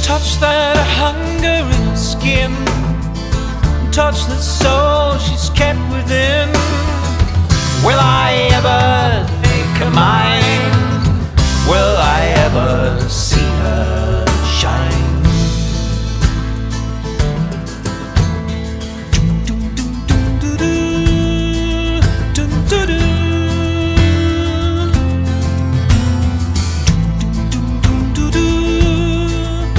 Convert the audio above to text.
touch that hunger in her skin, touch the soul she's kept within.